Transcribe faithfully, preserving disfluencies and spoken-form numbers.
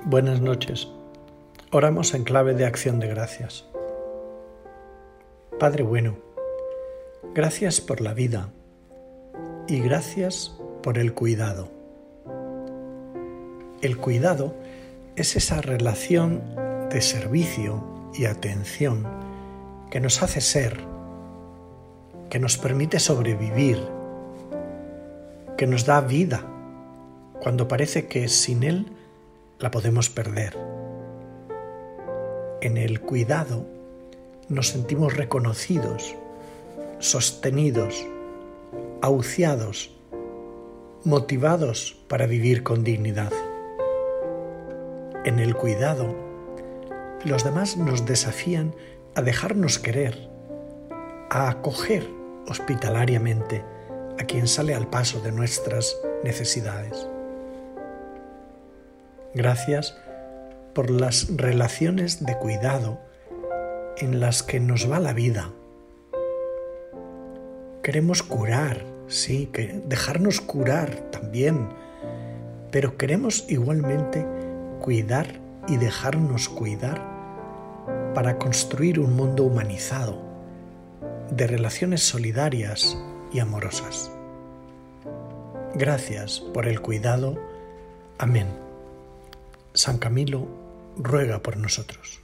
Buenas noches. Oramos en clave de acción de gracias. Padre bueno, gracias por la vida y gracias por el cuidado. El cuidado es esa relación de servicio y atención que nos hace ser, que nos permite sobrevivir, que nos da vida cuando parece que sin él la podemos perder. En el cuidado nos sentimos reconocidos, sostenidos, ahuciados, motivados para vivir con dignidad. En el cuidado, los demás nos desafían a dejarnos querer, a acoger hospitalariamente a quien sale al paso de nuestras necesidades. Gracias por las relaciones de cuidado en las que nos va la vida. Queremos curar, sí, que dejarnos curar también, pero queremos igualmente cuidar y dejarnos cuidar para construir un mundo humanizado, de relaciones solidarias y amorosas. Gracias por el cuidado. Amén. San Camilo ruega por nosotros.